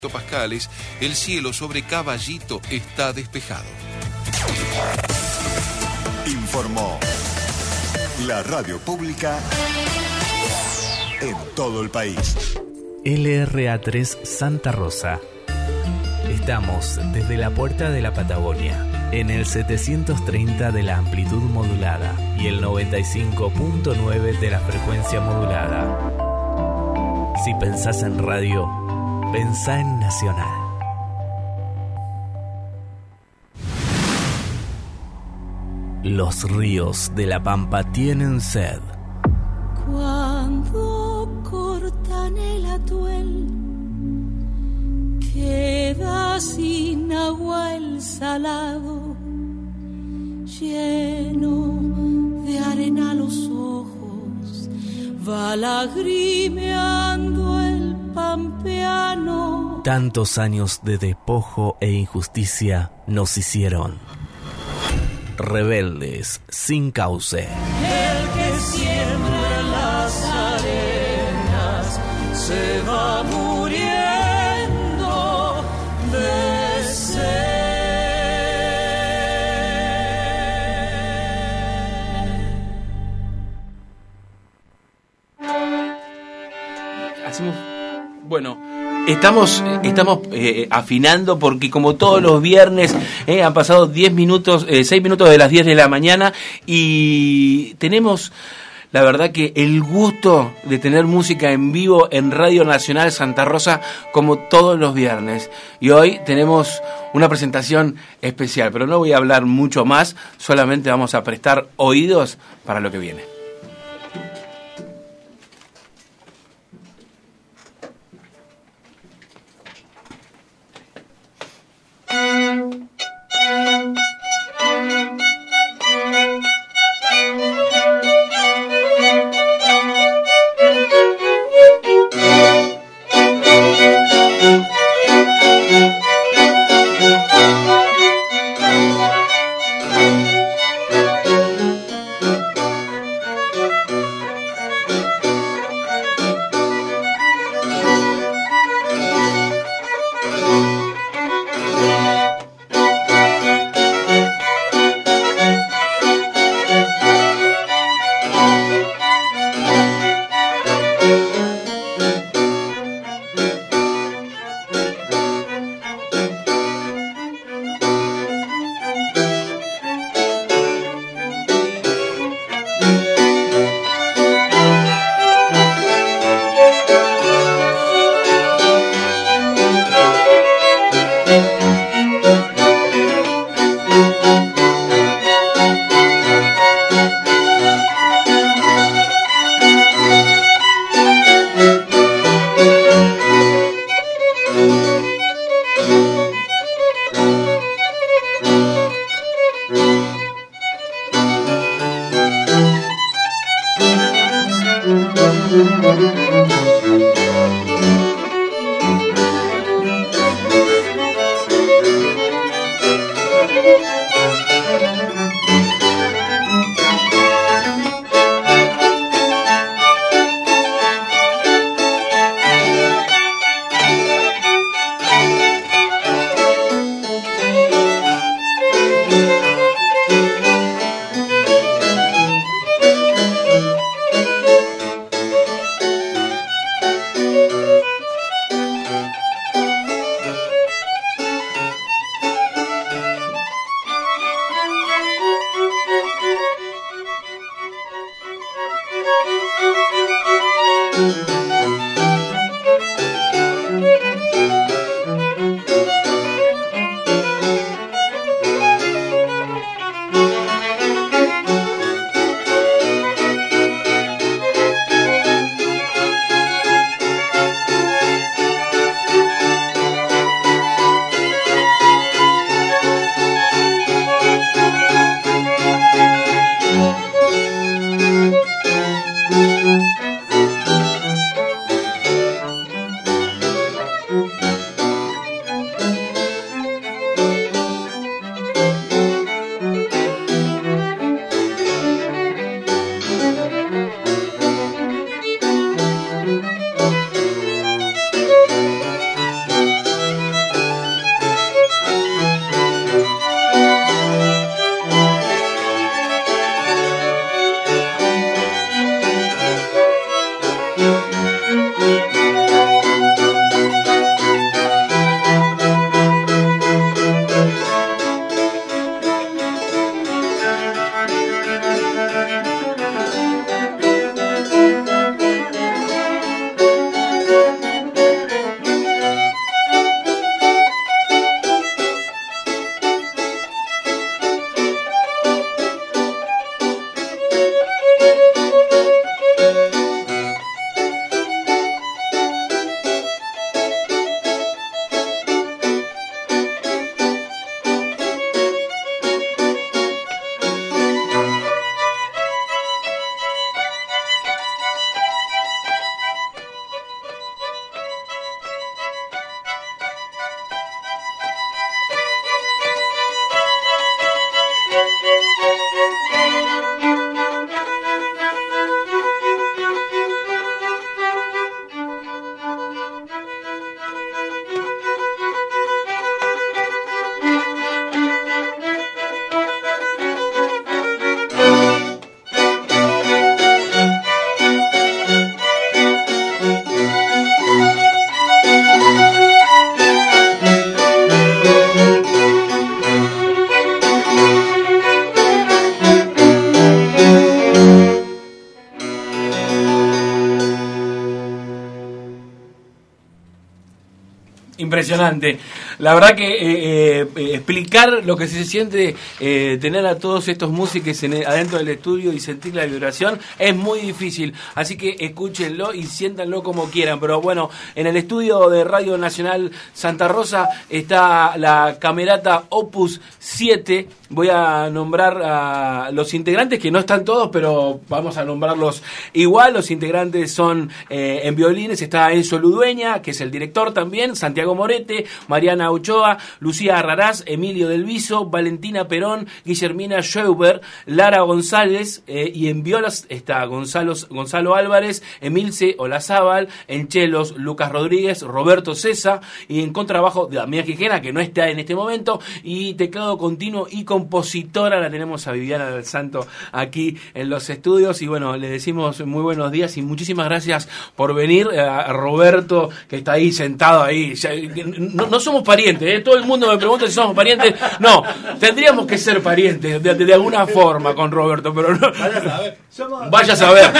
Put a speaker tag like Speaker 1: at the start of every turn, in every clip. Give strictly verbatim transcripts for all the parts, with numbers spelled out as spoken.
Speaker 1: Pascales, el cielo sobre Caballito está despejado.
Speaker 2: Informó la radio pública en todo el país.
Speaker 3: L R A tres Santa Rosa. Estamos desde la puerta de la Patagonia, en el setecientos treinta de la amplitud modulada y el noventa y cinco punto nueve de la frecuencia modulada. Si pensás en radio, pensá en Nacional. Los ríos de la Pampa tienen sed.
Speaker 4: Cuando cortan el atuel, queda sin agua el salado, lleno de arena los ojos, va lagrimeando el pampeano.
Speaker 3: Tantos años de despojo e injusticia nos hicieron rebeldes sin cauce.
Speaker 4: El que siembra las arenas se va muriendo de sed.
Speaker 5: Hacemos, bueno, Estamos, estamos eh, afinando porque como todos los viernes eh, han pasado diez minutos, eh, seis minutos de las diez de la mañana y tenemos la verdad que el gusto de tener música en vivo en Radio Nacional Santa Rosa como todos los viernes. Y hoy tenemos una presentación especial, pero no voy a hablar mucho más, solamente vamos a prestar oídos para lo que viene. impresionante. La verdad que eh, eh, explicar lo que se siente eh, tener a todos estos músicos en el, adentro del estudio y sentir la vibración es muy difícil. Así que escúchenlo y siéntanlo como quieran. Pero bueno, en el estudio de Radio Nacional Santa Rosa está la Camerata Opus siete. Voy a nombrar a los integrantes, que no están todos, pero vamos a nombrarlos igual. Los integrantes son, eh, en violines está Enzo Ludueña, que es el director también, Santiago Morete, Mariana Ochoa, Lucía Arrarás, Emilio Del Viso, Valentina Perón, Guillermina Scheuber, Lara González, eh, y en violas está Gonzalo, Gonzalo Álvarez, Emilce Olazábal, en chelos Lucas Rodríguez, Roberto Cesa, y en contrabajo Damián Quijena, que no está en este momento, y teclado continuo y compositora la tenemos a Viviana del Santo aquí en los estudios. Y bueno, le decimos muy buenos días y muchísimas gracias por venir. A Roberto, que está ahí sentado ahí, no, no somos parientes, ¿eh? Todo el mundo me pregunta si somos parientes. No, tendríamos que ser parientes de, de, de alguna forma con Roberto, pero no. Vaya a saber. Somos... Vaya a saber.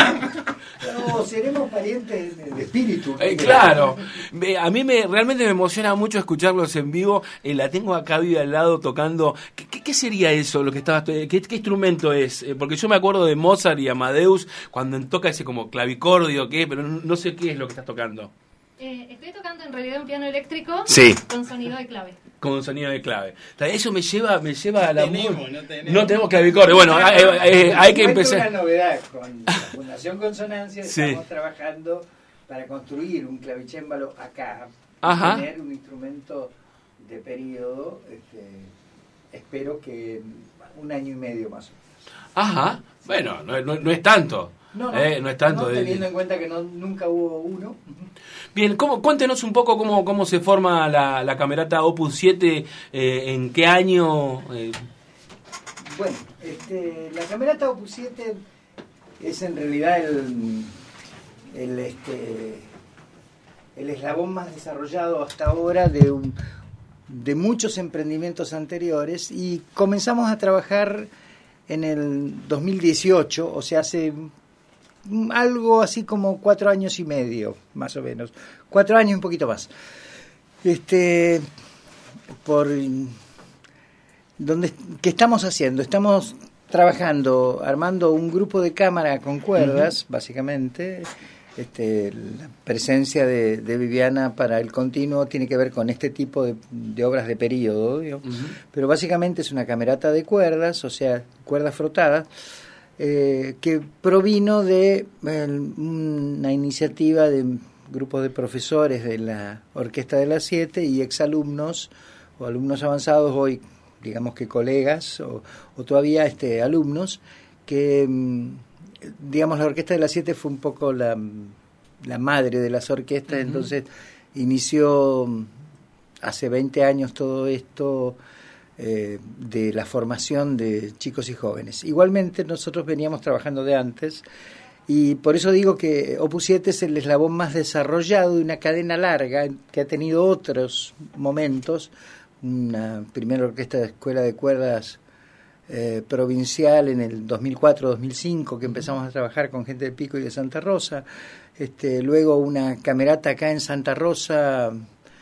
Speaker 6: No, seremos parientes de, de espíritu.
Speaker 5: Eh, claro, a mí me realmente me emociona mucho escucharlos en vivo. Eh, la tengo acá viva al lado tocando. ¿Qué, qué, qué sería eso? Lo que estaba, ¿qué, qué instrumento es? Eh, porque yo me acuerdo de Mozart y Amadeus cuando toca ese como clavicordio, ¿qué? Pero no, no sé qué es lo que estás tocando.
Speaker 7: Eh, estoy tocando en realidad un piano eléctrico,
Speaker 5: sí,
Speaker 7: con sonido de clave.
Speaker 5: Con sonido de clave. Eso me lleva, me lleva a la
Speaker 8: tenemos, no tenemos.
Speaker 5: No tenemos clavicordio. Bueno, hay, hay, hay que empezar.
Speaker 6: Hay una novedad con la Fundación Consonancia.
Speaker 5: Sí.
Speaker 6: Estamos trabajando para construir un clavicémbalo acá.
Speaker 5: Ajá.
Speaker 6: Tener un instrumento de periodo, este, espero que un año y medio más o menos.
Speaker 5: Ajá. Bueno, no, no, no es tanto.
Speaker 6: No, no,
Speaker 5: eh, no es tanto.
Speaker 6: No,
Speaker 5: de...
Speaker 6: teniendo en cuenta que no, nunca hubo uno.
Speaker 5: Bien, ¿cómo, cuéntenos un poco cómo, cómo se forma la, la Camerata Opus siete, eh, en qué año. Eh...
Speaker 6: Bueno, este, la Camerata Opus siete es en realidad el, el, este, el eslabón más desarrollado hasta ahora de, un, de muchos emprendimientos anteriores, y comenzamos a trabajar en el dos mil dieciocho, o sea, hace algo así como cuatro años y medio, más o menos. Cuatro años y un poquito más. Este, por donde, ¿qué estamos haciendo? Estamos trabajando, armando un grupo de cámara con cuerdas, uh-huh. básicamente. Este, la presencia de, de Viviana para el continuo tiene que ver con este tipo de, de obras de periodo, uh-huh. pero básicamente es una camerata de cuerdas, o sea, cuerdas frotadas, eh, que provino de eh, una iniciativa de grupos de profesores de la Orquesta de las Siete y exalumnos o alumnos avanzados, hoy digamos que colegas o, o todavía este, alumnos, que digamos la Orquesta de las Siete fue un poco la, la madre de las orquestas, uh-huh. entonces inició hace veinte años todo esto eh, de la formación de chicos y jóvenes. Igualmente nosotros veníamos trabajando de antes, y por eso digo que Opus siete es el eslabón más desarrollado de una cadena larga que ha tenido otros momentos. Una primera orquesta de escuela de cuerdas eh, provincial en el dos mil cuatro dos mil cinco, que empezamos a trabajar con gente de Pico y de Santa Rosa. Este, luego una camerata acá en Santa Rosa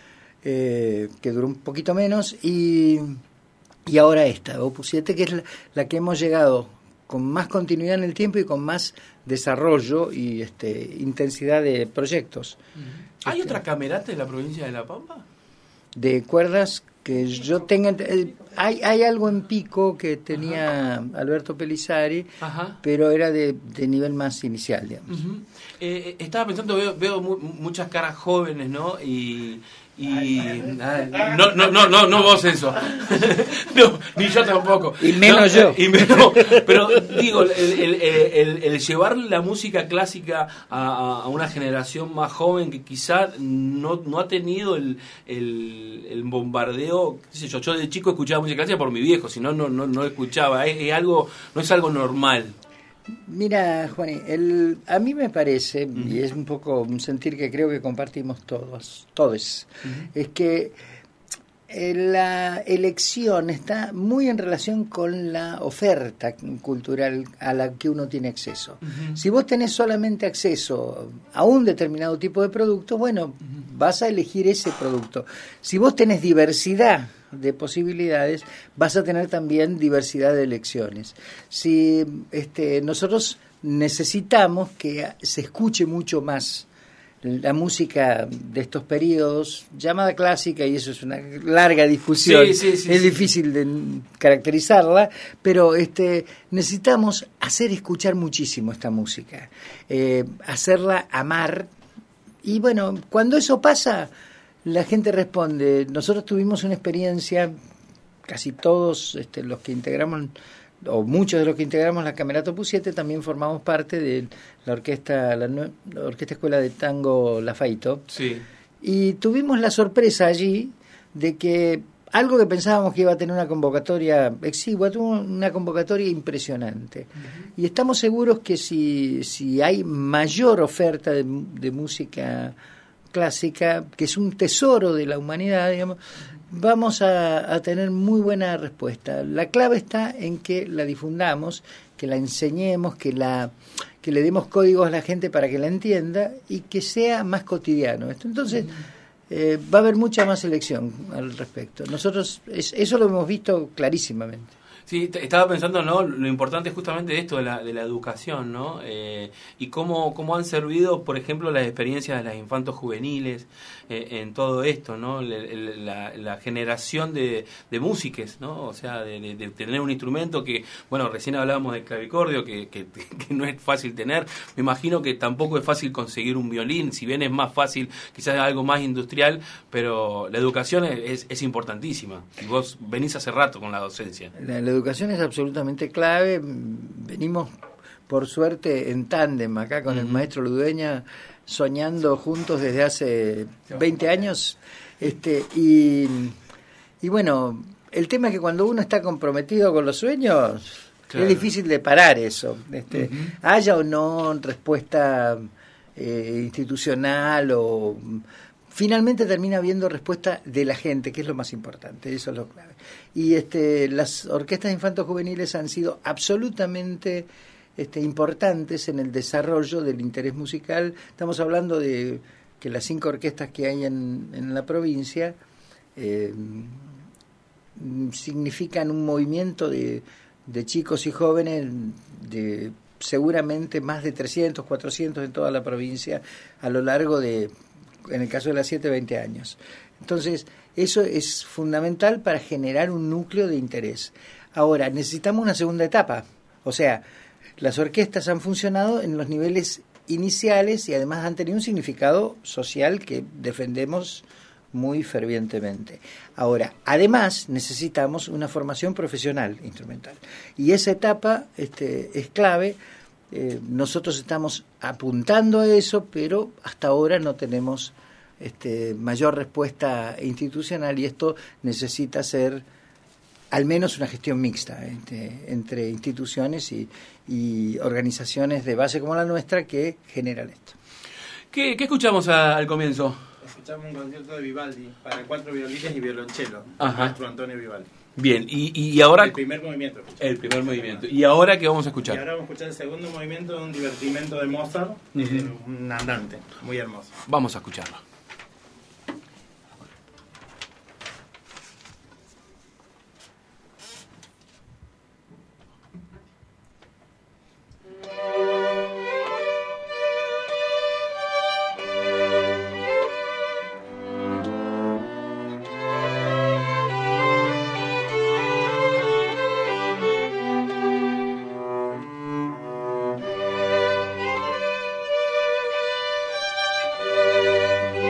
Speaker 6: eh, que duró un poquito menos, y, y ahora esta, Opus siete, que es la, la que hemos llegado con más continuidad en el tiempo y con más desarrollo y este, intensidad de proyectos.
Speaker 5: Uh-huh. ¿Hay este, otra camerata en la provincia de La Pampa?
Speaker 6: De cuerdas que yo tenga... Eh, hay, hay algo en Pico que tenía Ajá. Alberto Pelizari, Ajá. pero era de, de nivel más inicial, digamos.
Speaker 5: Uh-huh. eh, estaba pensando, veo, veo mu- muchas caras jóvenes, ¿no? Y... y ay, no no no no no vos eso no, ni yo tampoco,
Speaker 6: y menos
Speaker 5: no,
Speaker 6: yo
Speaker 5: y menos, pero digo el, el, el, el llevar la música clásica a, a una generación más joven que quizá no, no ha tenido el, el, el bombardeo, qué sé yo, yo de chico escuchaba música clásica por mi viejo, si no no no no escuchaba, es, es algo, no es algo normal.
Speaker 6: Mira, Juani, el, a mí me parece, uh-huh. y es un poco un sentir que creo que compartimos todos, todos, uh-huh. es que Eh, la elección está muy en relación con la oferta cultural a la que uno tiene acceso. Uh-huh. Si vos tenés solamente acceso a un determinado tipo de producto, bueno, uh-huh. vas a elegir ese producto. Si vos tenés diversidad de posibilidades, vas a tener también diversidad de elecciones. Si este, nosotros necesitamos que se escuche mucho más la música de estos periodos, llamada clásica, y eso es una larga discusión, sí, sí, sí, es sí. difícil de caracterizarla, pero este, necesitamos hacer escuchar muchísimo esta música, eh, hacerla amar, y bueno, cuando eso pasa, la gente responde. Nosotros tuvimos una experiencia, casi todos este, los que integramos, o muchos de los que integramos la Camerata Opus siete, también formamos parte de la orquesta la, la orquesta escuela de tango La Faito.
Speaker 5: Sí.
Speaker 6: Y tuvimos la sorpresa allí de que algo que pensábamos que iba a tener una convocatoria exigua, tuvo una convocatoria impresionante. Uh-huh. Y estamos seguros que si, si hay mayor oferta de, de música clásica, que es un tesoro de la humanidad, digamos, vamos a, a tener muy buena respuesta. La clave está en que la difundamos, que la enseñemos, que la que le demos códigos a la gente para que la entienda y que sea más cotidiano esto. Entonces, eh, va a haber mucha más elección al respecto. Nosotros es, eso lo hemos visto clarísimamente.
Speaker 5: Sí, estaba pensando, ¿no? Lo importante es justamente esto de la, de la educación, ¿no? Eh, y cómo, cómo han servido, por ejemplo, las experiencias de las infantos juveniles eh, en todo esto, ¿no? La, la, la generación de, de músiques, ¿no? O sea, de, de, de tener un instrumento que, bueno, recién hablábamos del clavicordio, que, que, que no es fácil tener. Me imagino que tampoco es fácil conseguir un violín, si bien es más fácil, quizás algo más industrial, pero la educación es, es importantísima. Y vos venís hace rato con la docencia.
Speaker 6: La, la educación es absolutamente clave. Venimos, por suerte, en tándem acá con uh-huh. el maestro Ludueña, soñando juntos desde hace veinte años. Este, y, y bueno, el tema es que cuando uno está comprometido con los sueños, claro, es difícil de parar eso. Este, uh-huh. Haya o no respuesta eh, institucional o... Finalmente termina habiendo respuesta de la gente, que es lo más importante, eso es lo clave. Y este, las orquestas infantos juveniles han sido absolutamente este, importantes en el desarrollo del interés musical. Estamos hablando de que las cinco orquestas que hay en, en la provincia eh, significan un movimiento de, de chicos y jóvenes de seguramente más de trescientos, cuatrocientos en toda la provincia a lo largo de... en el caso de las siete, veinte años. Entonces, eso es fundamental para generar un núcleo de interés. Ahora, necesitamos una segunda etapa. O sea, las orquestas han funcionado en los niveles iniciales y además han tenido un significado social que defendemos muy fervientemente. Ahora, además, necesitamos una formación profesional instrumental. Y esa etapa este, es clave. Eh, nosotros estamos apuntando a eso, pero hasta ahora no tenemos este, mayor respuesta institucional y esto necesita ser al menos una gestión mixta este, entre instituciones y, y organizaciones de base como la nuestra que generan esto.
Speaker 5: ¿Qué, qué escuchamos a, al comienzo?
Speaker 8: Escuchamos un concierto de Vivaldi para cuatro violines y violonchelo,
Speaker 5: Ajá.
Speaker 8: maestro Antonio Vivaldi.
Speaker 5: Bien, y, y ahora...
Speaker 8: El primer movimiento.
Speaker 5: El primer movimiento. ¿Y ahora qué vamos a escuchar?
Speaker 8: Y ahora vamos a escuchar el segundo movimiento de un divertimento de Mozart, uh-huh. eh, un andante, muy hermoso.
Speaker 5: Vamos a escucharlo.
Speaker 4: Thank you.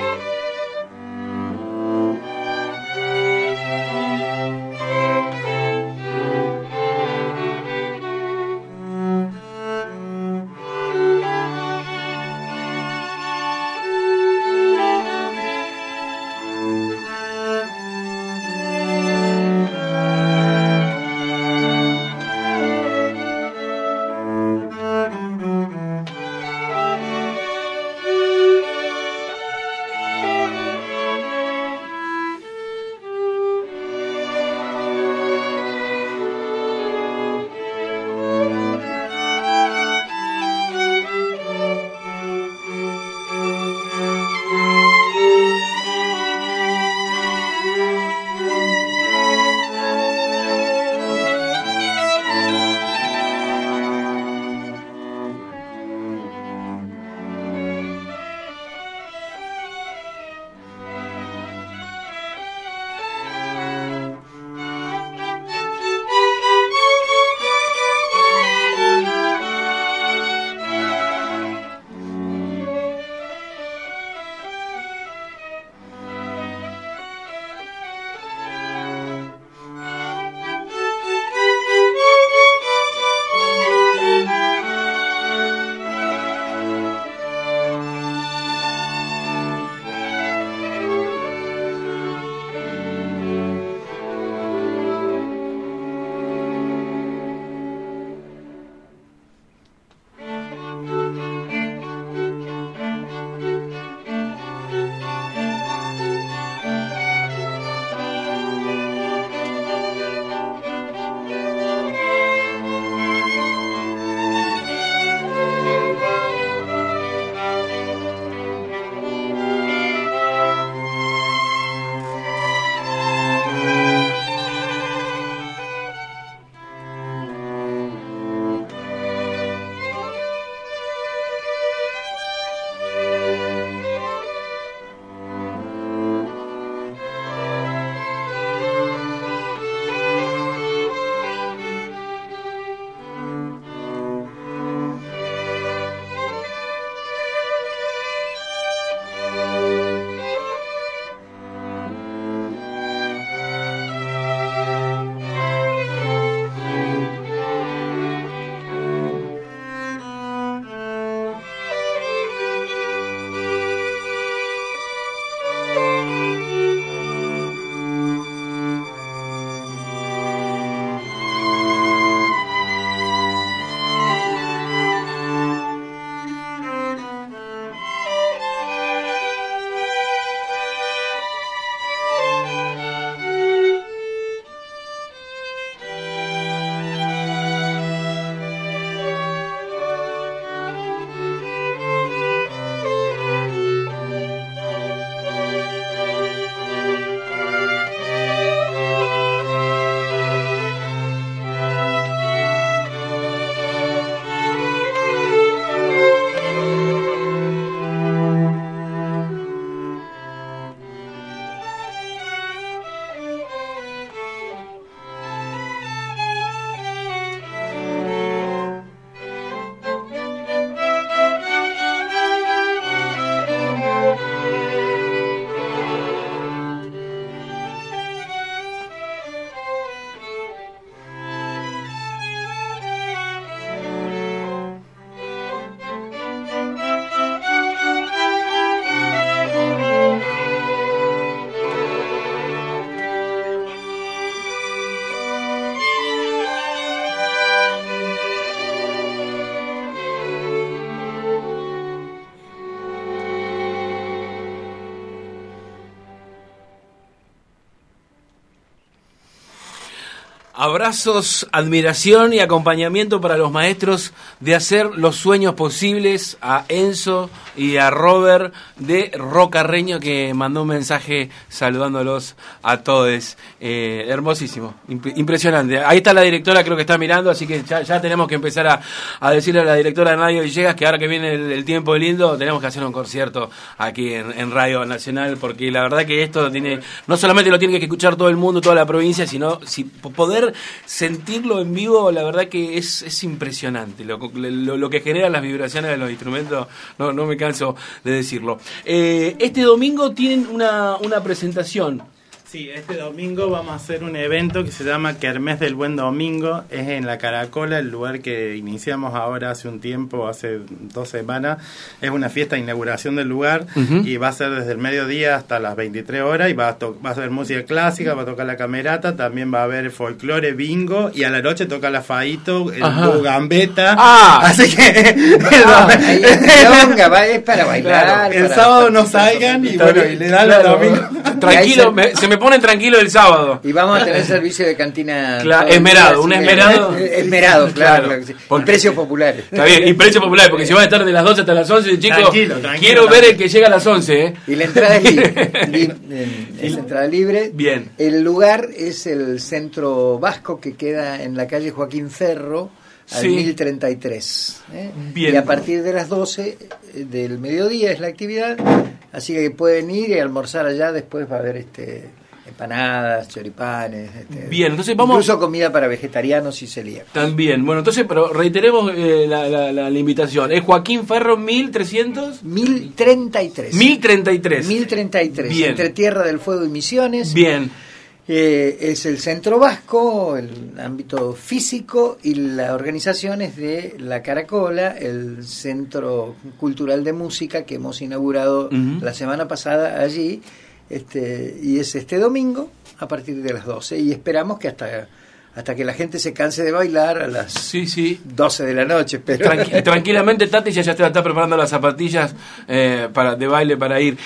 Speaker 5: Abrazos, admiración y acompañamiento para los maestros de hacer los sueños posibles, a Enzo y a Robert de Rocarreño, que mandó un mensaje saludándolos a todos. Eh, hermosísimo, imp- impresionante. Ahí está la directora, creo que está mirando, así que ya, ya tenemos que empezar a, a decirle a la directora de Radio Villegas que ahora que viene el, el tiempo lindo tenemos que hacer un concierto aquí en, en Radio Nacional, porque la verdad que esto tiene, no solamente lo tiene que escuchar todo el mundo, toda la provincia, sino si poder sentirlo en vivo, la verdad que es, es impresionante lo, lo, lo que generan las vibraciones de los instrumentos, no, no me canso de decirlo. Eh, este domingo tienen una, una presentación.
Speaker 8: Sí, este domingo vamos a hacer un evento que se llama Kermés del Buen Domingo. Es en La Caracola, el lugar que iniciamos ahora hace un tiempo, hace dos semanas. Es una fiesta de inauguración del lugar, uh-huh. y va a ser desde el mediodía hasta las veintitrés horas, y va a, to- va a ser música clásica, va a tocar la camerata, también va a haber folclore, bingo, y a la noche toca la Faito, el dúo Gambetta.
Speaker 5: Ah.
Speaker 8: Así que
Speaker 6: Ah, ahí longa, va, es para bailar.
Speaker 8: claro, el
Speaker 6: para-
Speaker 8: sábado
Speaker 6: para-
Speaker 8: no salgan y
Speaker 5: Está
Speaker 8: bueno,
Speaker 5: bien,
Speaker 8: y le dan
Speaker 5: claro.
Speaker 8: el domingo.
Speaker 5: Tranquilo, me, se me ponen tranquilo el sábado.
Speaker 6: Y vamos a tener servicio de cantina.
Speaker 5: Claro,
Speaker 6: todo el día,
Speaker 5: esmerado,
Speaker 6: así
Speaker 5: un
Speaker 6: que-
Speaker 5: esmerado.
Speaker 6: Esmerado, claro.
Speaker 5: Claro.
Speaker 6: claro que sí.
Speaker 5: Porque-
Speaker 6: Y precios populares.
Speaker 5: Está bien, y precio popular, porque si van a estar de las doce hasta las once, chicos,
Speaker 8: Tranquilo, tranquilo,
Speaker 5: quiero
Speaker 8: tranquilo.
Speaker 5: ver el que llega a las once, ¿eh?
Speaker 6: Y la entrada es libre. Li- es entrada libre.
Speaker 5: Bien.
Speaker 6: El lugar es el Centro Vasco, que queda en la calle Joaquín Ferro, al
Speaker 5: Sí.
Speaker 6: mil treinta y tres. ¿eh?
Speaker 5: Bien.
Speaker 6: Y a partir de las doce del mediodía es la actividad, así que pueden ir y almorzar allá. Después va a haber este empanadas, choripanes, este,
Speaker 5: Bien, entonces vamos-
Speaker 6: incluso comida para vegetarianos y celíacos.
Speaker 5: También, bueno, entonces, pero reiteremos eh, la, la, la, la invitación. Es Joaquín Ferro mil trescientos
Speaker 6: mil treinta y tres.
Speaker 5: mil treinta y tres.
Speaker 6: mil treinta y tres.
Speaker 5: Bien.
Speaker 6: Entre Tierra del Fuego y Misiones.
Speaker 5: Bien.
Speaker 6: Eh, es el Centro Vasco, el ámbito físico, y la organización es de La Caracola, el Centro Cultural de Música que hemos inaugurado
Speaker 5: Uh-huh.
Speaker 6: la semana pasada allí, este, y es este domingo a partir de las doce, y esperamos que hasta hasta que la gente se canse de bailar a las
Speaker 5: Sí, sí.
Speaker 6: doce de la noche, pero
Speaker 5: Tranqui- tranquilamente Tati ya, ya está, está preparando las zapatillas eh, para de baile para ir.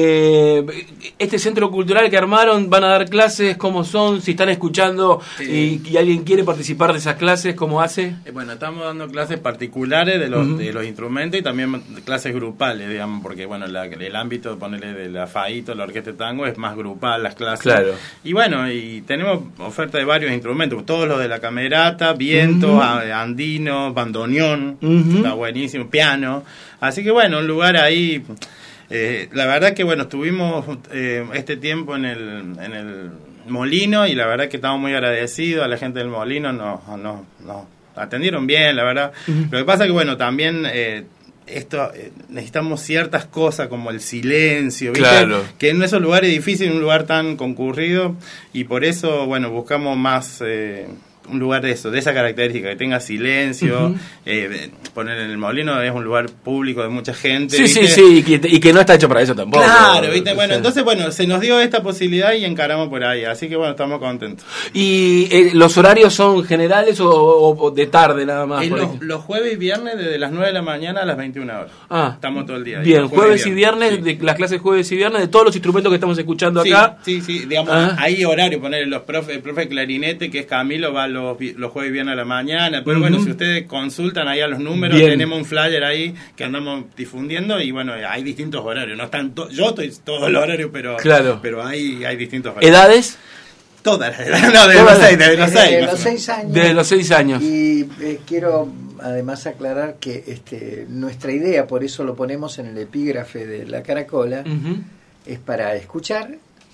Speaker 5: Eh, este centro cultural que armaron, van a dar clases, ¿cómo son? Si están escuchando y, y alguien quiere participar de esas clases, ¿cómo hace?
Speaker 8: Eh, Bueno, estamos dando clases particulares de los,
Speaker 5: Ujú.
Speaker 8: de los instrumentos y también clases grupales, digamos, porque bueno, la- el ámbito, ponerle de la Faito, la orquesta de tango, es más grupal las clases.
Speaker 5: Claro.
Speaker 8: Y bueno, y tenemos oferta de varios instrumentos, todos los de la camerata, viento,
Speaker 5: Ujú.
Speaker 8: a- andino, bandoneón,
Speaker 5: Ujú.
Speaker 8: está buenísimo, piano. Así que bueno, un lugar ahí. Eh, la verdad que bueno, estuvimos eh, este tiempo en el, en el Molino y la verdad que estamos muy agradecidos a la gente del Molino, nos, nos, nos atendieron bien, la verdad.
Speaker 5: Ujú.
Speaker 8: Lo que pasa que bueno, también eh, esto eh, necesitamos ciertas cosas como el silencio, ¿viste?
Speaker 5: Claro.
Speaker 8: Que en esos lugares difíciles, en un lugar tan concurrido, y por eso bueno, buscamos más eh, un lugar de eso, de esa característica, que tenga silencio.
Speaker 5: Ujú.
Speaker 8: eh, poner en el Molino es un lugar público de mucha gente,
Speaker 5: Sí,
Speaker 8: ¿viste?
Speaker 5: sí, sí, y que, y que no está hecho para eso tampoco.
Speaker 8: Claro, ¿viste? Bueno,
Speaker 5: Sí.
Speaker 8: entonces, bueno, se nos dio esta posibilidad y encaramos por ahí, así que bueno, estamos contentos.
Speaker 5: ¿Y eh, los horarios son generales o, o- o de tarde nada más?
Speaker 8: Y
Speaker 5: por
Speaker 8: los,
Speaker 5: ahí?
Speaker 8: los jueves y viernes desde las nueve de la mañana a las veintiuna horas.
Speaker 5: Ah,
Speaker 8: Estamos todo el día ahí.
Speaker 5: bien, jueves y viernes,
Speaker 8: sí.
Speaker 5: de las clases jueves y viernes, de todos los instrumentos que estamos escuchando
Speaker 8: Sí,
Speaker 5: acá.
Speaker 8: sí, sí, digamos,
Speaker 5: Ah.
Speaker 8: hay horario, poner los profe, el profe clarinete, que es Camilo, va los, vi- los jueves y viernes a la mañana, pero
Speaker 5: Ujú.
Speaker 8: bueno, si ustedes consultan ahí a los números,
Speaker 5: Bien.
Speaker 8: tenemos un flyer ahí que andamos difundiendo y bueno, hay distintos horarios, no están to- yo estoy todos los horarios, pero
Speaker 5: Claro.
Speaker 8: pero hay, hay distintos horarios.
Speaker 5: ¿Edades?
Speaker 8: Todas las edades, no, de
Speaker 5: Todas
Speaker 8: los
Speaker 5: las-
Speaker 8: seis, de los
Speaker 6: desde
Speaker 8: seis.
Speaker 6: los
Speaker 8: más o menos.
Speaker 6: seis años.
Speaker 5: Desde los seis años.
Speaker 6: Y eh, quiero además aclarar que este, nuestra idea, por eso lo ponemos en el epígrafe de La Caracola,
Speaker 5: Ujú.
Speaker 6: es para escuchar,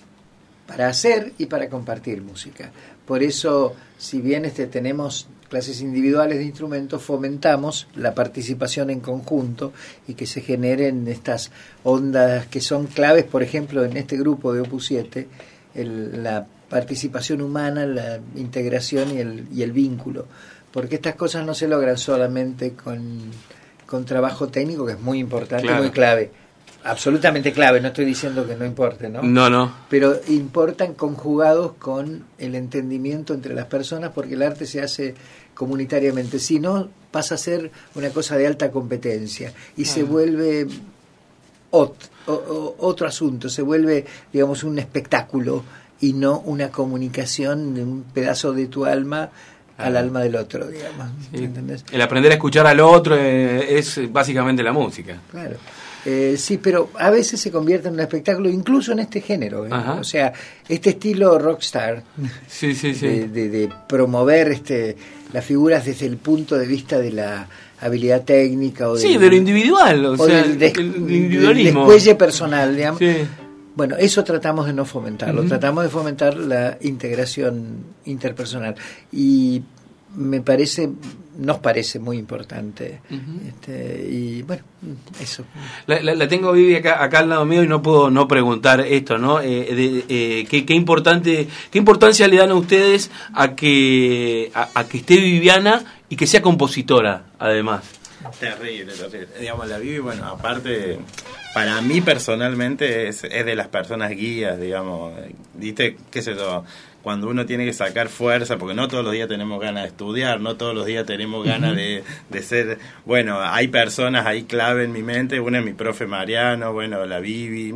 Speaker 6: para hacer y para compartir música. Por eso, si bien este, tenemos clases individuales de instrumentos, fomentamos la participación en conjunto y que se generen estas ondas que son claves, por ejemplo, en este grupo de Opus siete, el, la participación humana, la integración y el, y el vínculo. Porque estas cosas no se logran solamente con, con trabajo técnico, que es muy importante,
Speaker 5: Claro.
Speaker 6: muy clave. Absolutamente clave, no estoy diciendo que no importe, ¿no?
Speaker 5: No, no.
Speaker 6: Pero importan conjugados con el entendimiento entre las personas, porque el arte se hace comunitariamente. Si no, pasa a ser una cosa de alta competencia y se vuelve ot- o- o- otro asunto, se vuelve, digamos, un espectáculo y no una comunicación de un pedazo de tu alma al ah. alma del otro, digamos.
Speaker 5: Sí.
Speaker 6: ¿Entendés?
Speaker 5: El aprender a escuchar al otro eh, es básicamente la música.
Speaker 6: Claro. Eh, sí, pero a veces se convierte en un espectáculo, incluso en este género. ¿eh? O sea, este estilo rockstar,
Speaker 5: sí, sí, sí.
Speaker 6: De, de, de promover este las figuras desde el punto de vista de la habilidad técnica. O
Speaker 5: sí,
Speaker 6: del,
Speaker 5: de lo individual, o, o sea,
Speaker 6: del, des,
Speaker 5: el individualismo.
Speaker 6: Del descuelle personal, digamos.
Speaker 5: Sí.
Speaker 6: Bueno, eso tratamos de no fomentarlo, uh-huh. tratamos de fomentar la integración interpersonal y me parece, nos parece muy importante. Uh-huh. Este, y bueno, eso.
Speaker 5: La, la, la tengo Vivi acá, acá al lado mío y no puedo no preguntar esto, ¿no? Eh, de, eh, ¿qué, qué importante, qué importancia le dan a ustedes a que a, a que esté Viviana y que sea compositora, además?
Speaker 8: Terrible, terrible. Digamos, la Vivi, bueno, aparte, para mí personalmente es, es de las personas guías, digamos, viste, qué sé yo, cuando uno tiene que sacar fuerza, porque no todos los días tenemos ganas de estudiar, no todos los días tenemos ganas de, de ser, bueno, hay personas ahí clave en mi mente, una es mi profe Mariano, bueno, la Vivi,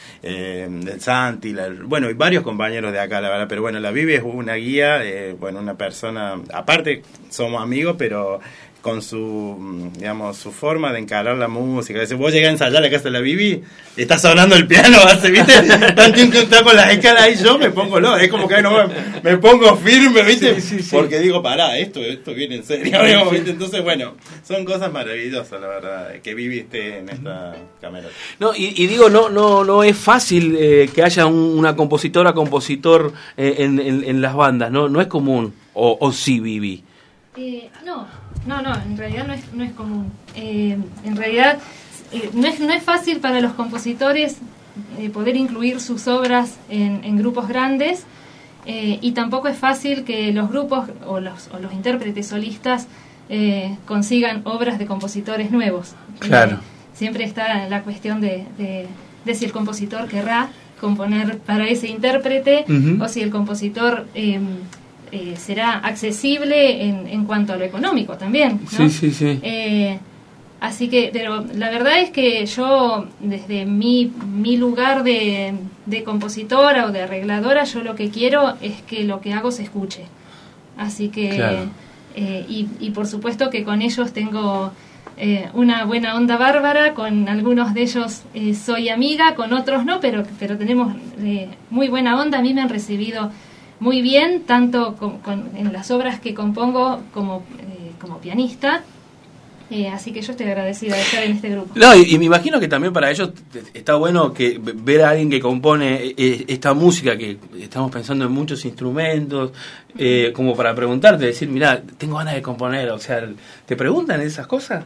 Speaker 8: eh, del Santi, la, bueno, y varios compañeros de acá, la verdad, pero bueno, la Vivi es una guía, eh, bueno, una persona, aparte somos amigos, pero con su, digamos, su forma de encarar la música. Dice, vos llegás a ensayar a la casa de la Bibi, está sonando el piano, hace, ¿viste? Está con las escalas ahí, yo me pongo loco, es como que no me, me pongo firme, ¿viste? Sí, sí, sí. Porque digo, pará, esto, esto viene en serio, digamos, ¿viste? Entonces, bueno, son cosas maravillosas, la verdad, que Bibi esté en esta cámara.
Speaker 5: No, y, y digo, no no no es fácil eh, que haya un, una compositora, compositor eh, en, en, en las bandas, ¿no? No es común, o, o sí, Bibi.
Speaker 7: Eh, no, no, no, en realidad no es, no es común. Eh, en realidad eh, no, es, no es fácil para los compositores eh, poder incluir sus obras en, en grupos grandes eh, y tampoco es fácil que los grupos o los, o los intérpretes solistas eh, consigan obras de compositores nuevos.
Speaker 5: Claro.
Speaker 7: Eh, siempre está la cuestión de, de, de si el compositor querrá componer para ese intérprete uh-huh. o si el compositor... Eh, Eh, será accesible en, en cuanto a lo económico también, ¿no?
Speaker 5: Sí, sí, sí.
Speaker 7: Eh, así que, pero la verdad es que yo, desde mi, mi lugar de, de compositora o de arregladora, yo lo que quiero es que lo que hago se escuche. Así que, claro. eh, y, y por supuesto que con ellos tengo eh, una buena onda bárbara, con algunos de ellos eh, soy amiga, con otros no, pero, pero tenemos eh, muy buena onda. A mí me han recibido muy bien, tanto con, con, en las obras que compongo como, eh, como pianista, eh, así que yo estoy agradecida de estar en este grupo.
Speaker 5: No, y, y me imagino que también para ellos está bueno que ver a alguien que compone esta música, que estamos pensando en muchos instrumentos, eh, como para preguntarte, decir, mirá, tengo ganas de componer, o sea, ¿te preguntan esas cosas?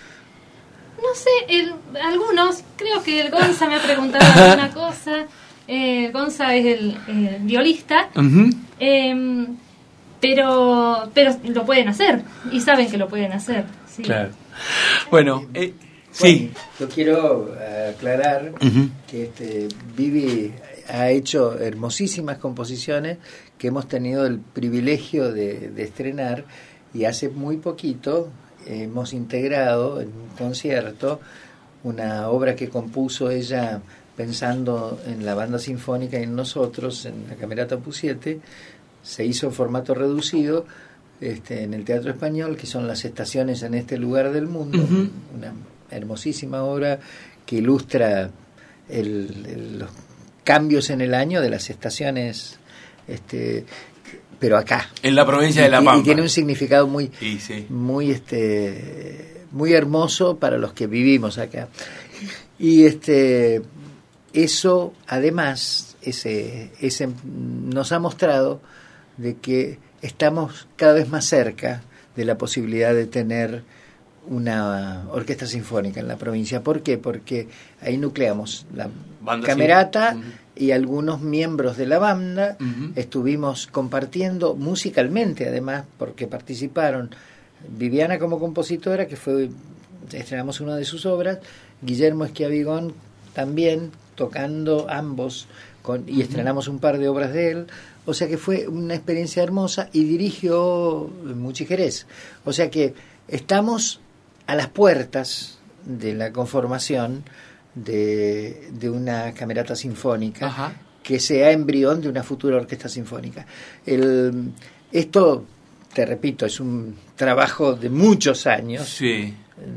Speaker 7: No sé, el, algunos, creo que el Gonza me ha preguntado alguna cosa. Eh, Gonza es el, el violista, uh-huh. eh, pero pero lo pueden hacer y saben que lo pueden hacer. Sí.
Speaker 5: Claro. Bueno, eh,
Speaker 6: bueno,
Speaker 5: sí.
Speaker 6: Yo quiero aclarar uh-huh. que este Vivi ha hecho hermosísimas composiciones que hemos tenido el privilegio de, de estrenar, y hace muy poquito hemos integrado en un concierto una obra que compuso ella pensando en la banda sinfónica y en nosotros, en la Camerata Opus siete. Se hizo en formato reducido este, en el Teatro Español, que son las estaciones en este lugar del mundo, uh-huh. una hermosísima obra que ilustra el, el, los cambios en el año de las estaciones, este, pero acá.
Speaker 5: En la provincia
Speaker 6: y,
Speaker 5: de La Pampa.
Speaker 6: Y tiene un significado muy,
Speaker 5: sí, sí.
Speaker 6: muy, este, muy hermoso para los que vivimos acá. Y este... Eso, además, ese, ese nos ha mostrado de que estamos cada vez más cerca de la posibilidad de tener una orquesta sinfónica en la provincia. ¿Por qué? Porque ahí nucleamos la banda camerata sí. uh-huh. y algunos miembros de la banda. Uh-huh. Estuvimos compartiendo musicalmente, además, porque participaron Viviana como compositora, que fue estrenamos una de sus obras, Guillermo Esquiavigón también, tocando ambos, con, y estrenamos un par de obras de él, o sea que fue una experiencia hermosa, y dirigió Muchi Jerez. O sea que estamos a las puertas de la conformación de, de una camerata sinfónica. Ajá. que sea embrión de una futura orquesta sinfónica. El, esto, te repito, es un trabajo de muchos años,
Speaker 5: sí.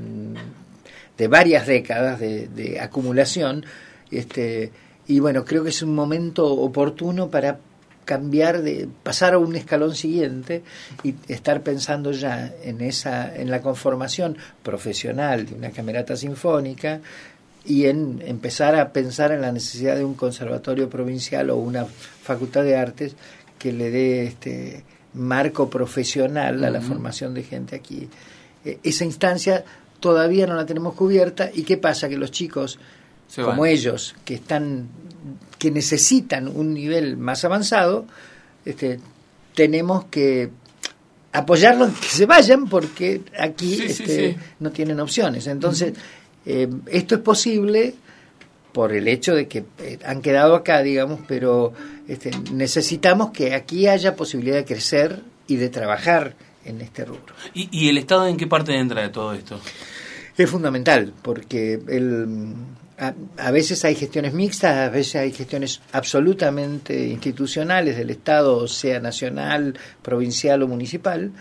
Speaker 6: de varias décadas de, de acumulación, este, y bueno, creo que es un momento oportuno para cambiar, de pasar a un escalón siguiente y estar pensando ya en esa, en la conformación profesional de una camerata sinfónica y en empezar a pensar en la necesidad de un conservatorio provincial o una facultad de artes que le dé este marco profesional a la uh-huh. formación de gente aquí. Eh, esa instancia todavía no la tenemos cubierta. ¿Y qué pasa? Que los chicos Se como van. ellos, que están que necesitan un nivel más avanzado, este, tenemos que apoyarlos en que se vayan porque aquí
Speaker 5: sí,
Speaker 6: este,
Speaker 5: sí, sí.
Speaker 6: no tienen opciones. Entonces, uh-huh. eh, esto es posible por el hecho de que eh, han quedado acá, digamos, pero este, necesitamos que aquí haya posibilidad de crecer y de trabajar en este rubro.
Speaker 5: ¿Y, y el Estado en qué parte entra de todo esto?
Speaker 6: Es fundamental, porque el, a, a veces hay gestiones mixtas, a veces hay gestiones absolutamente institucionales del Estado, sea nacional, provincial o municipal.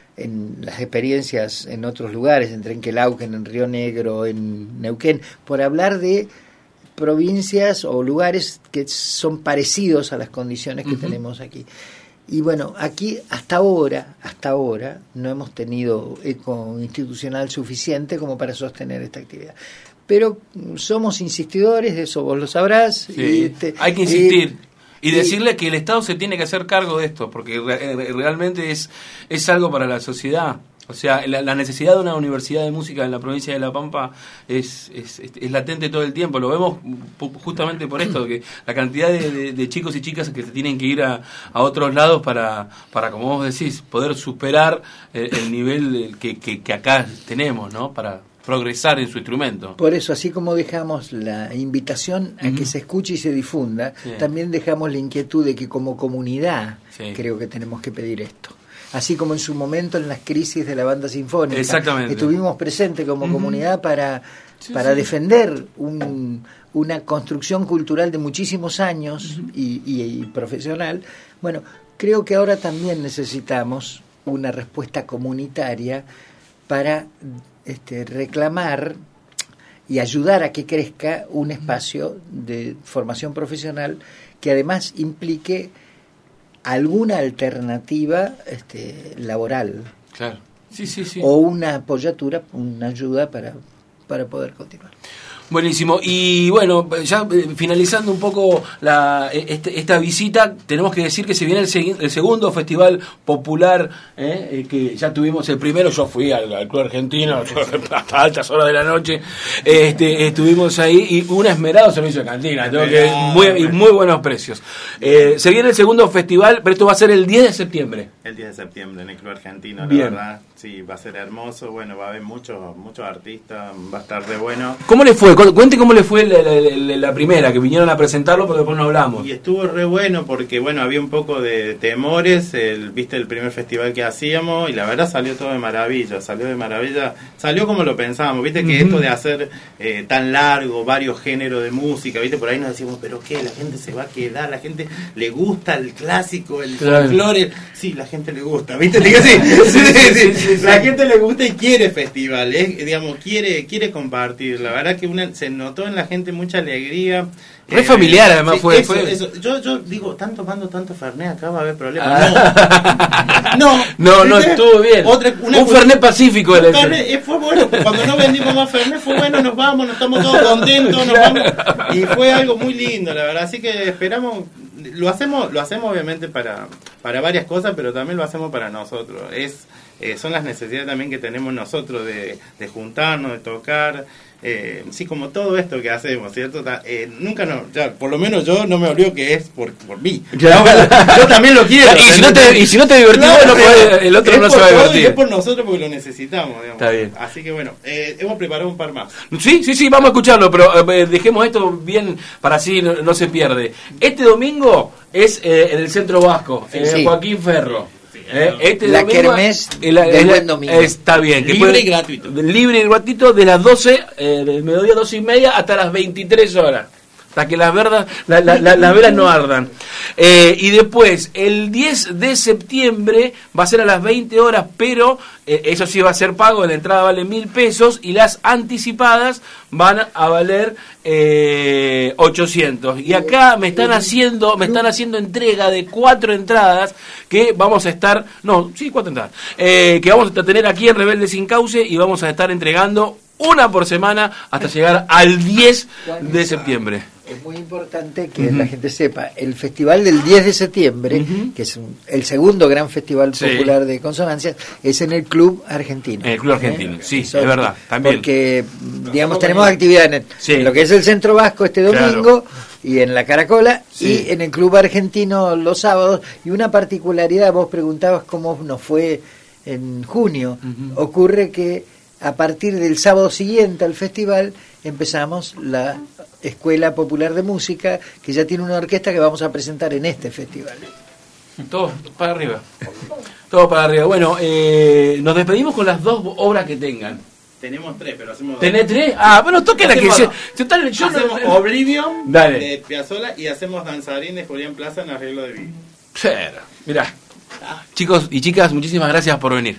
Speaker 6: En las experiencias en otros lugares, en Trenquelauquen, en Río Negro, en Neuquén, por hablar de provincias o lugares que son parecidos a las condiciones que uh-huh. tenemos aquí. Y bueno, aquí hasta ahora, hasta ahora, no hemos tenido eco institucional suficiente como para sostener esta actividad. Pero somos insistidores, de eso vos lo sabrás.
Speaker 5: Sí,
Speaker 6: y este,
Speaker 5: hay que insistir.
Speaker 6: Y,
Speaker 5: y decirle que el Estado se tiene que hacer cargo de esto, porque re- realmente es, es algo para la sociedad. O sea, la, la necesidad de una universidad de música en la provincia de La Pampa es, es, es, es latente todo el tiempo. Lo vemos justamente por esto, que la cantidad de, de, de chicos y chicas que se tienen que ir a, a otros lados para, para, como vos decís, poder superar el, el nivel que, que, que acá tenemos, ¿no? Para progresar en su instrumento.
Speaker 6: Por eso, así como dejamos la invitación a uh-huh. que se escuche y se difunda, sí. también dejamos la inquietud de que como comunidad sí. creo que tenemos que pedir esto. Así como en su momento en las crisis de la banda sinfónica estuvimos presentes como uh-huh. comunidad para, sí, para sí. defender un, una construcción cultural de muchísimos años uh-huh. y, y, y profesional. Bueno, creo que ahora también necesitamos una respuesta comunitaria para este, reclamar y ayudar a que crezca un espacio de formación profesional que además implique alguna alternativa este, laboral.
Speaker 5: Claro. Sí, sí, sí.
Speaker 6: O una apoyatura, una ayuda para, para poder continuar.
Speaker 5: Buenísimo. Y bueno, ya eh, finalizando un poco la, este, esta visita, tenemos que decir que se viene el, seg- el segundo festival popular, eh, eh, que ya tuvimos el primero, yo fui al, al Club Argentino hasta altas horas de la noche, este, estuvimos ahí y un esmerado servicio de cantina, tengo que, muy, y muy buenos precios. Eh, se viene el segundo festival, pero esto va a ser el diez de septiembre.
Speaker 8: El diez de septiembre en el Club Argentino,
Speaker 5: Bien.
Speaker 8: La verdad, sí, va a ser hermoso, bueno, va a haber muchos muchos artistas, va a estar re bueno.
Speaker 5: ¿Cómo le fue? Cuente cómo le fue la, la, la, la primera, que vinieron a presentarlo, pero después no hablamos.
Speaker 8: Y estuvo re bueno porque, bueno, había un poco de temores, el, viste el primer festival que hacíamos, y la verdad salió todo de maravilla, salió de maravilla, salió como lo pensábamos, viste que uh-huh. esto de hacer eh, tan largo, varios géneros de música, viste, por ahí nos decimos, pero qué, la gente se va a quedar, la gente le gusta el clásico, el
Speaker 5: claro.
Speaker 8: folclore, sí, la gente le gusta, viste, sí, sí, sí, sí, sí, sí. La gente le gusta y quiere festival, eh, digamos, quiere, quiere compartir, la verdad que una se notó en la gente mucha alegría.
Speaker 5: Re
Speaker 8: eh,
Speaker 5: familiar además
Speaker 8: sí,
Speaker 5: fue,
Speaker 8: eso,
Speaker 5: fue.
Speaker 8: Eso. Yo, yo digo, ¿están tomando tanto Fernet acá? Va a haber problemas. Ah. No,
Speaker 5: no, no, no estuvo bien.
Speaker 8: Otra, una,
Speaker 5: un Fernet pacífico.
Speaker 8: Un Fernet, eh, fue bueno, cuando no vendimos más Fernet fue bueno, nos vamos, nos estamos todos contentos, nos vamos. Y fue algo muy lindo, la verdad. Así que esperamos, lo hacemos, lo hacemos obviamente para, para varias cosas, pero también lo hacemos para nosotros. Es eh, son las necesidades también que tenemos nosotros de, de juntarnos, de tocar. Eh, sí, como todo esto que hacemos, ¿cierto? Eh, nunca no, ya, por lo menos yo no me olvido que es por, por mí.
Speaker 5: Ya.
Speaker 8: No, yo también lo quiero.
Speaker 5: Y si no te, y si no te divertimos, no, no puede, el otro no se va a divertir.
Speaker 8: Es por nosotros porque lo necesitamos, digamos.
Speaker 5: Está bien.
Speaker 8: Así que bueno, eh, hemos preparado un par más.
Speaker 5: Sí, sí, sí, vamos a escucharlo, pero eh, dejemos esto bien para así no, no se pierde. Este domingo es eh, en el Centro Vasco, sí, eh, sí. Joaquín Ferro. Eh, este
Speaker 6: la
Speaker 5: domingo,
Speaker 6: kermés
Speaker 5: el, el,
Speaker 6: del buen domingo.
Speaker 5: Está bien.
Speaker 8: Libre
Speaker 5: puede,
Speaker 8: y gratuito.
Speaker 5: Libre y gratuito de las doce, eh, del mediodía doce y media hasta las veintitrés horas. hasta que las, verdas, la, la, la, las velas no ardan. Eh, y después, el diez de septiembre va a ser a las veinte horas, pero eh, eso sí va a ser pago, la entrada vale mil pesos y las anticipadas van a valer eh, ochocientos. Y acá me están haciendo, me están haciendo entrega de cuatro entradas que vamos a estar, no, sí, cuatro entradas, eh, que vamos a tener aquí en Rebelde Sin Cauce y vamos a estar entregando una por semana hasta llegar al diez de septiembre.
Speaker 6: Es muy importante que uh-huh. la gente sepa, el festival del diez de septiembre, uh-huh. que es un, el segundo gran festival sí. popular de consonancias, es en el Club Argentino.
Speaker 5: En el Club Argentino, ¿eh? sí, Eso, es verdad, también.
Speaker 6: Porque, digamos, tenemos actividad en, el, sí. en lo que es el Centro Vasco este domingo, claro. y en la Caracola, sí. y en el Club Argentino los sábados. Y una particularidad, vos preguntabas cómo nos fue en junio, uh-huh. ocurre que a partir del sábado siguiente al festival empezamos la Escuela Popular de Música, que ya tiene una orquesta que vamos a presentar en este festival.
Speaker 5: Todo para arriba. Todo para arriba. Bueno, eh, nos despedimos con las dos obras que tengan.
Speaker 8: Tenemos tres, pero hacemos dos.
Speaker 5: ¿Tenés tres? Ah, bueno, toquen la que se... Total, yo
Speaker 8: hacemos
Speaker 5: no...
Speaker 8: Oblivion
Speaker 5: Dale.
Speaker 8: de Piazzolla y hacemos Danzarín de Julián Plaza en arreglo de Vivi.
Speaker 5: Mirá. Chicos y chicas, muchísimas gracias por venir.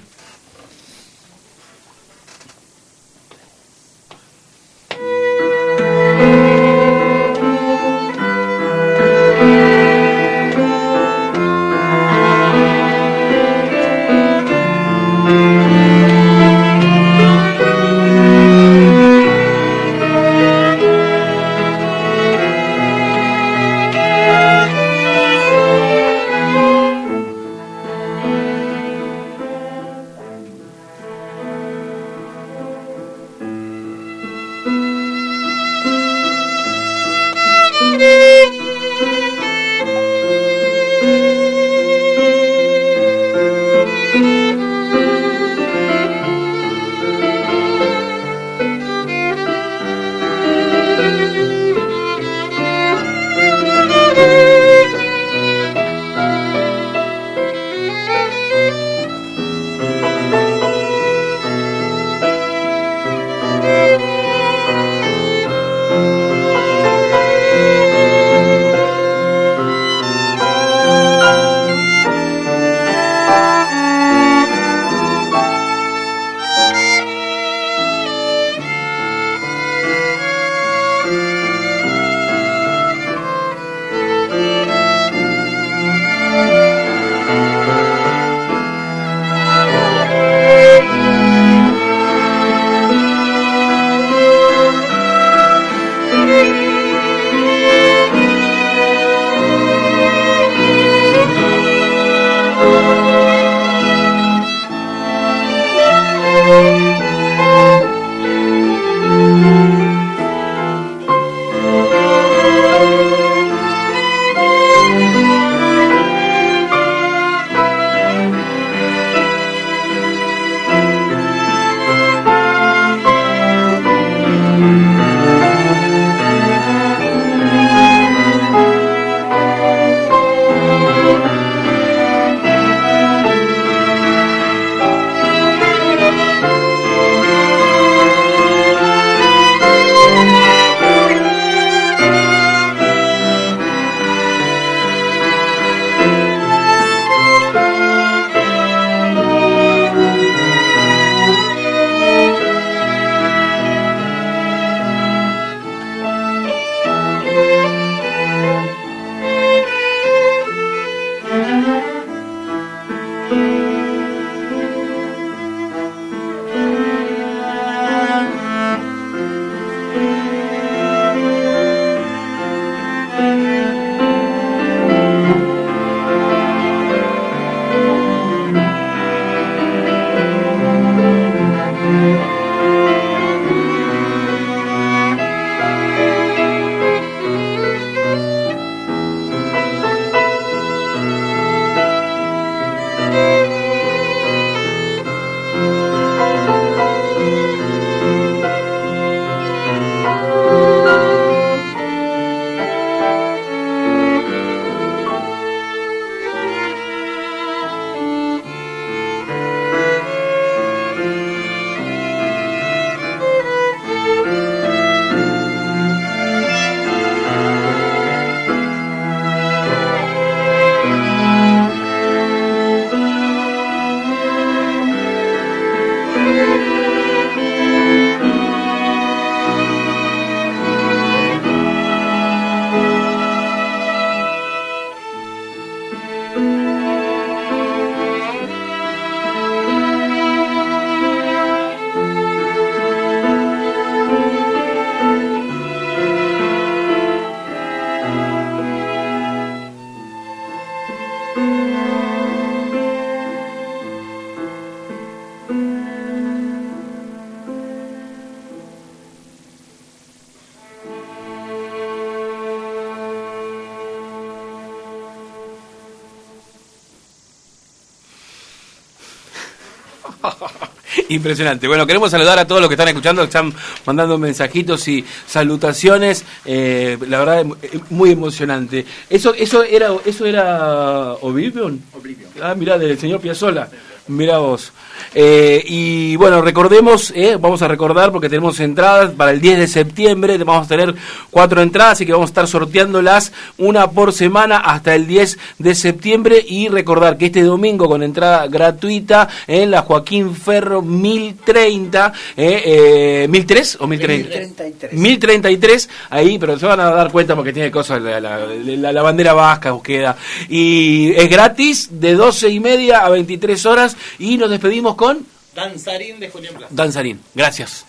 Speaker 5: Impresionante. Bueno, queremos saludar a todos los que están escuchando, que están mandando mensajitos y salutaciones. Eh, la verdad, muy emocionante. Eso eso era eso era Oblivion. Oblivion. Ah, mirá, del señor Piazzolla. Mirá vos. Eh, y bueno, recordemos, eh, vamos a recordar porque tenemos entradas para el diez de septiembre, vamos a tener cuatro entradas, así que vamos a estar sorteándolas una por semana hasta el diez de septiembre, y recordar que este domingo con entrada gratuita en la Joaquín Ferro mil treinta, eh, eh, ¿mil tres o mil treinta? mil treinta y tres, ahí, pero se van a dar cuenta porque tiene cosas, la, la, la, la bandera vasca os queda, y es gratis de doce y media a veintitrés horas, y nos despedimos con
Speaker 9: Danzarín de Julián Plaza.
Speaker 5: Danzarín, gracias.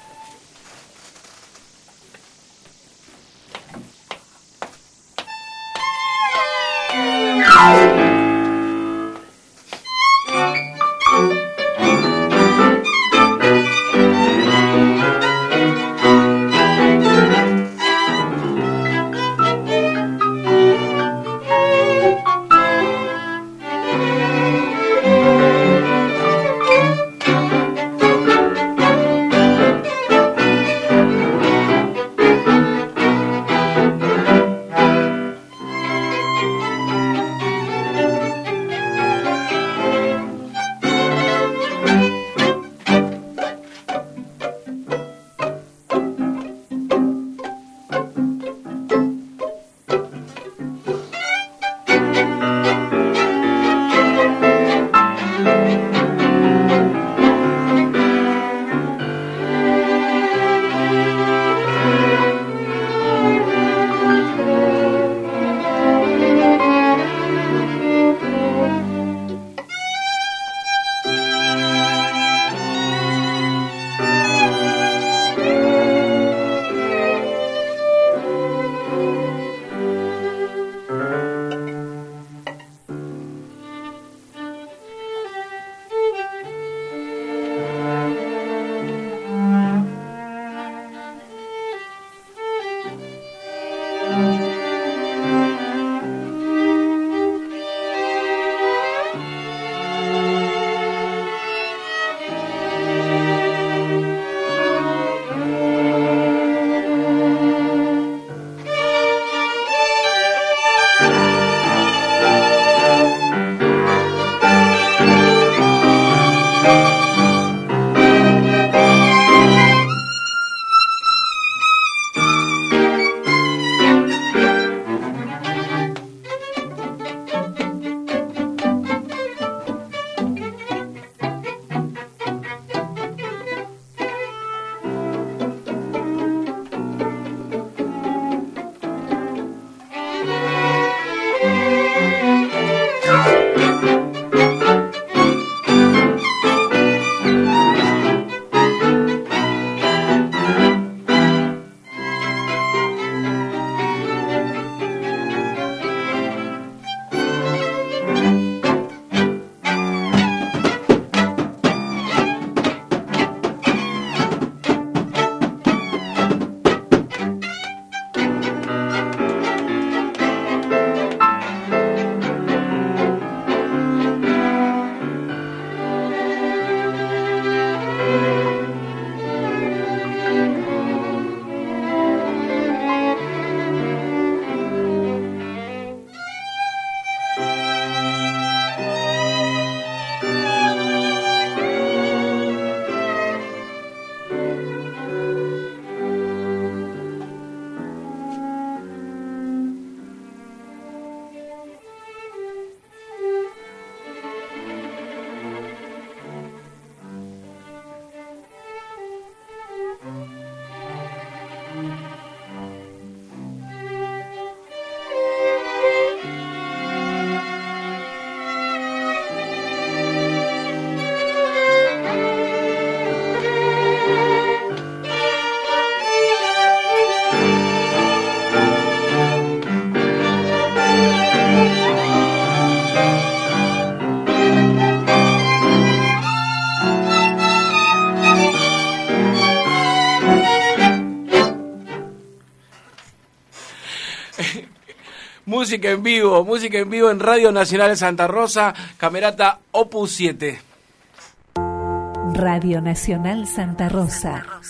Speaker 5: Música en vivo, música en vivo en Radio Nacional de Santa Rosa, Camerata Opus siete.
Speaker 10: Radio Nacional Santa Rosa.